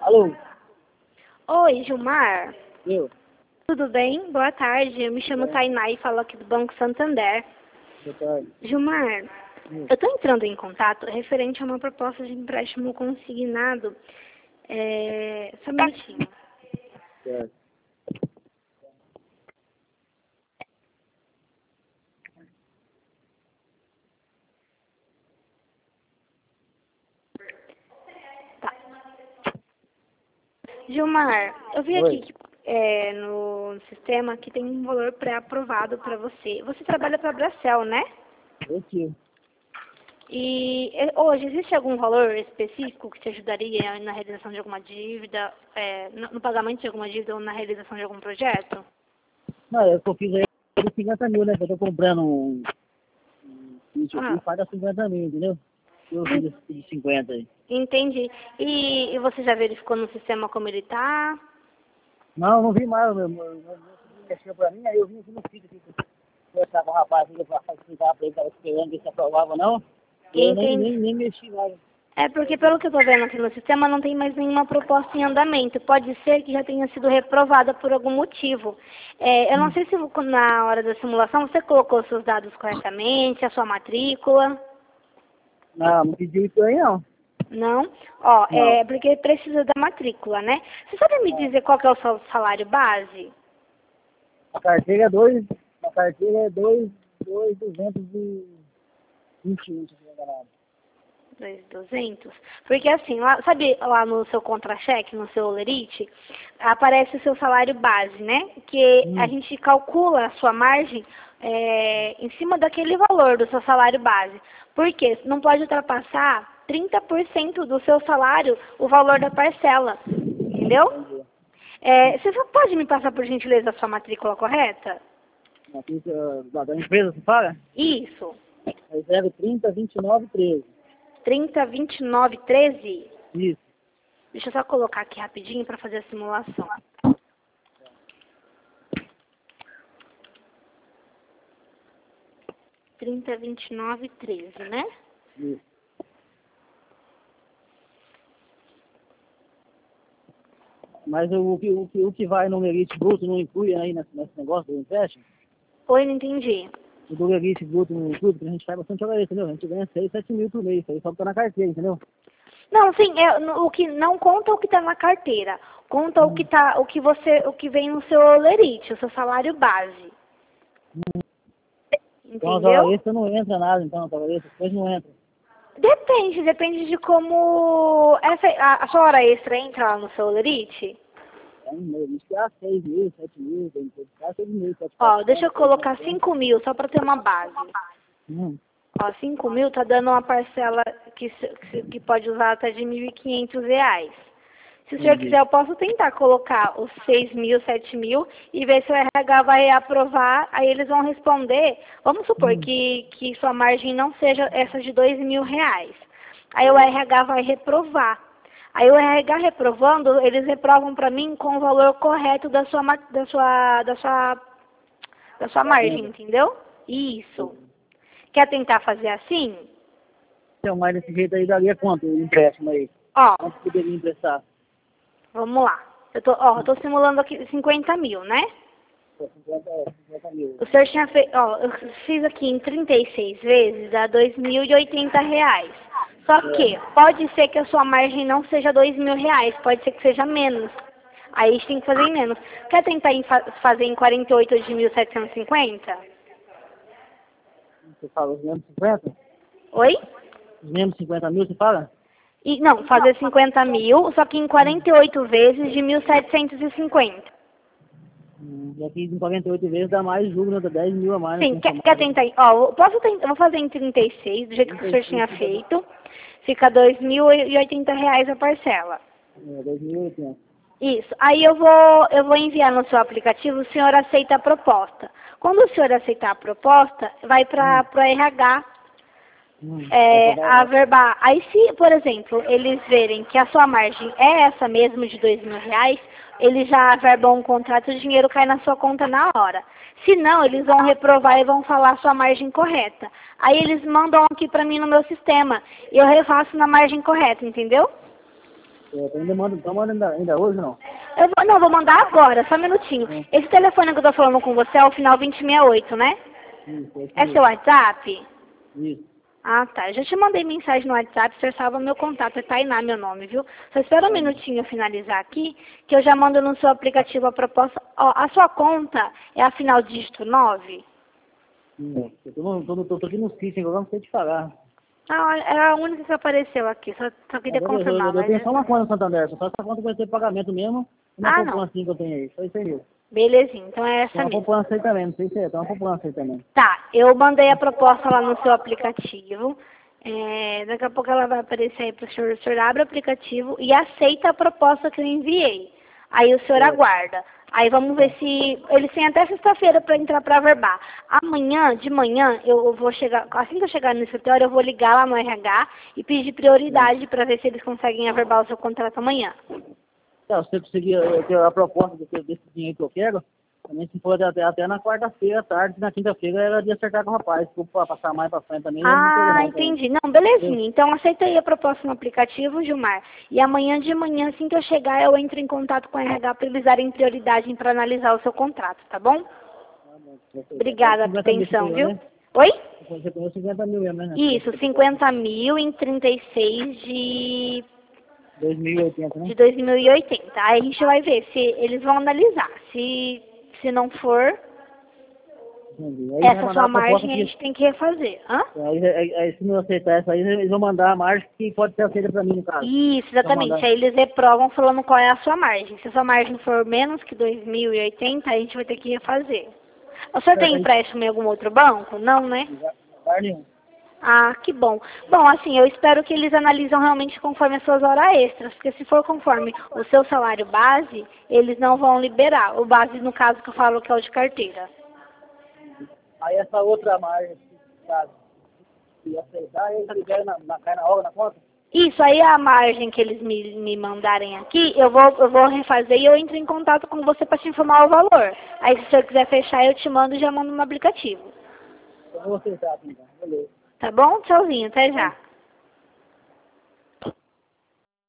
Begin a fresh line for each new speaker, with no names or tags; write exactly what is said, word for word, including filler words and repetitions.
Alô?
Oi, Gilmar.
Eu?
Tudo bem? Boa tarde. Eu me chamo
É.
Tainá e falo aqui do Banco Santander.
Boa tarde.
Gilmar,
Hum.
eu estou entrando em contato referente a uma proposta de empréstimo consignado. É... Só um minutinho.
Certo.
Tá. Gilmar, eu vi
Oi.
aqui que, é, no sistema que tem um valor pré-aprovado para você. Você trabalha para a Bracel, né?
Eu aqui.
E eh, hoje, existe algum valor específico que te ajudaria na realização de alguma dívida, é, no, no pagamento de alguma dívida ou na realização de algum projeto?
Não, eu que eu fiz aí de cinquenta mil, né? Que eu tô comprando um um sítio aqui
Ah,
e paga cinquenta mil, entendeu? Eu fiz esse de cinquenta aí.
entendi. E, e você já verificou no sistema como ele está?
Não, não vi mais, meu irmão. Meu meu sobrinho mexeu pra mim, aí eu vim aqui no sítio aqui conversar com o rapaz aqui pra explicar pra ele, tava esperando ver se aprovava ou não. E eu nem,
Entendi.
nem, nem mexi mais.
É porque, pelo que eu estou vendo aqui no sistema, não tem mais nenhuma proposta em andamento. Pode ser que já tenha sido reprovada por algum motivo. É, eu não
Hum.
sei se na hora da simulação você colocou seus dados corretamente, a sua matrícula.
Não, não pediu isso aí não.
Não? Ó,
Não.
é porque precisa da matrícula, né? Você sabe me
Não.
dizer qual que é o seu salário base?
A carteira é dois, a carteira é dois, dois, duzentos e vinte e um, se não me engano.
dois mil e duzentos? Porque assim, lá, sabe lá no seu contra-cheque, no seu olerite, aparece o seu salário base, né? Que a
Hum.
gente calcula a sua margem é, em cima daquele valor do seu salário base. Por quê? Não pode ultrapassar trinta por cento do seu salário o valor da parcela. Entendeu?
Entendi.
É, você só pode me passar, por gentileza, a sua matrícula correta?
Aqui, da, da empresa, você fala?
Isso.
É zero trinta, vinte e nove, treze.
trinta, vinte e nove, treze?
Isso.
Deixa eu só colocar aqui rapidinho para fazer a simulação. trinta, vinte e nove, treze, né?
Isso. Mas o, o, que, o, que, o que vai no Elite Bruto não inclui aí nesse, nesse negócio do empréstimo?
Oi, não entendi.
O do Elite Bruto não inclui, porque a gente faz bastante hora, entendeu? A gente ganha seis, sete mil por mês, isso aí só que tá na carteira, entendeu?
Não, sim, é, no- o que não conta o que está na carteira. Conta o
Hum.
que tá, o que você, o que vem no seu olerite, o seu salário base.
Hum. Então, as
Entendeu?
horas extras não entra nada, então, as horas extras depois não entra.
Depende, depende de como essa, a, a sua hora extra entra lá no seu olerite.
É um mês, isso que é seis mil, sete mil, tem que ficar seis mil, sete
Ó, deixa eu
mil,
colocar cinco mil, só para ter uma base.
Hum.
Ó, cinco mil tá dando uma parcela que, se- que pode usar até de mil e quinhentos reais. Se o senhor
Entendi.
quiser, eu posso tentar colocar os seis mil, sete mil e ver se o R H vai aprovar. Aí eles vão responder. Vamos supor
Hum.
que, que sua margem não seja essa de dois mil reais. Aí o R H vai reprovar. Aí o R H reprovando, eles reprovam para mim com o valor correto da sua, ma- da sua, da sua, da sua margem, entendeu? Isso. Quer tentar fazer assim?
Então, mas desse jeito aí daria quanto o empréstimo aí?
Ó,
Quanto poderia emprestar?
vamos lá. Eu tô, ó, eu tô simulando aqui cinquenta mil, né?
Pô, cinquenta, é, cinquenta mil.
O senhor tinha feito, ó, eu fiz aqui em trinta e seis vezes, dá dois mil e oitenta reais. Só que pode ser que a sua margem não seja dois mil reais, pode ser que seja menos. Aí a gente tem que fazer em menos. Quer tentar em fa- fazer em quarenta e oito de mil setecentos e cinquenta?
Você fala os mesmos cinquenta?
Oi?
Os mesmos cinquenta mil você fala?
E, não, fazer cinquenta mil, só que em quarenta e oito vezes de mil setecentos e cinquenta.
Hum, e aqui em quarenta e oito vezes dá mais juros, né? Dá dez mil a mais, né?
Sim,
Sem
quer,
somar,
quer
né?
tentar? Ó, eu posso tentar, eu vou fazer em trinta e seis, do jeito que o senhor tinha
trinta e seis,
feito. Fica dois mil e oitenta reais a parcela.
é, dois mil e oitenta.
Isso. Aí eu vou, eu vou enviar no seu aplicativo, o senhor aceita a proposta. Quando o senhor aceitar a proposta, vai para
Hum,
o R H
hum,
é,
vai, vai,
averbar. Aí se, por exemplo, eles verem que a sua margem é essa mesmo de dois mil reais, eles já averbam um contrato, o dinheiro cai na sua conta na hora. Se não, eles vão reprovar e vão falar a sua margem correta. Aí eles mandam aqui para mim no meu sistema e eu refaço na margem correta, entendeu?
Eu ainda mando, então manda ainda, ainda hoje não?
Eu vou, não, vou mandar agora, só um minutinho.
Hum.
Esse telefone que eu tô falando com você é o final vinte e sessenta e oito, né?
Isso, é
É seu WhatsApp?
Isso.
Ah, tá. Eu já te mandei mensagem no WhatsApp, você salva meu contato, é Tainá meu nome, viu? Só espera um minutinho eu finalizar aqui, que eu já mando no seu aplicativo a proposta. Ó, a sua conta é a final dígito nove?
Hum. Eu tô, no, tô, no- tô, tô aqui no sítio, agora não sei te falar.
Ah, é a única que apareceu aqui, só, só queria
Agora eu, eu,
confirmar,
eu
mas...
tenho só uma conta no Santander, só essa conta vai ter pagamento mesmo, uma
Ah, não.
poupança assim que eu tenho aí, só isso aí.
Belezinha, então é
Tem
essa
uma
mesmo.
poupança aí também, não sei se é, tem uma poupança aí também.
Tá, eu mandei a proposta lá no seu aplicativo. É, daqui a pouco ela vai aparecer aí para o senhor. O senhor abre o aplicativo e aceita a proposta que eu enviei. Aí o senhor
É.
aguarda. Aí vamos ver se... Eles têm até sexta-feira para entrar para averbar. Amanhã, de manhã, eu vou chegar... Assim que eu chegar no escritório, eu vou ligar lá no R H e pedir prioridade para ver se eles conseguem averbar o seu contrato amanhã.
Tá, se você conseguir eu, eu, a proposta desse, desse dinheiro que eu quero, também se for até, até na quarta-feira à tarde, na quinta-feira era de acertar com o rapaz, se for passar mais pra frente também, eu não tem
Ah,
não também.
entendi. Não, belezinha. Então aceita aí a proposta no aplicativo, Gilmar. E amanhã de manhã, assim que eu chegar, eu entro em contato com o R H para eles darem prioridade para analisar o seu contrato, tá bom? Obrigada pela
cinquenta mil
atenção,
superior,
viu?
né?
Oi?
Você ganhou cinquenta mil mesmo, né?
Isso, cinquenta mil em trinta e seis de,
dois mil e oitenta, né?
de dois mil e oitenta. Aí a gente vai ver se eles vão analisar. Se, se não for,
Entendi. Aí vai
essa
mandar
sua
a proposta
margem a
que...
gente tem que refazer. Hã?
Aí, aí, aí se não aceitar essa aí, eles vão mandar a margem que pode ser aceita pra mim, no caso.
Isso,
Vão
exatamente.
mandar.
Aí eles reprovam falando qual é a sua margem. Se a sua margem for menos que dois mil e oitenta, a gente vai ter que refazer. O senhor tem
Aí,
empréstimo em algum outro banco? Não, né?
lugar nenhum.
Ah, que bom. Bom, assim, eu espero que eles analisam realmente conforme as suas horas extras, porque se for conforme o seu salário base, eles não vão liberar. O base, no caso, que eu falo que é o de carteira.
Aí essa outra margem, caso se aceitar, eles liberam na, na, cai na hora, na conta?
Isso, aí a margem que eles me, me mandarem aqui, eu vou, eu vou refazer e eu entro em contato com você para te informar o valor. Aí se o senhor quiser fechar, eu te mando e já mando no aplicativo.
Eu vou aceitar, então. Beleza.
Tá bom? Tchauzinho, até já.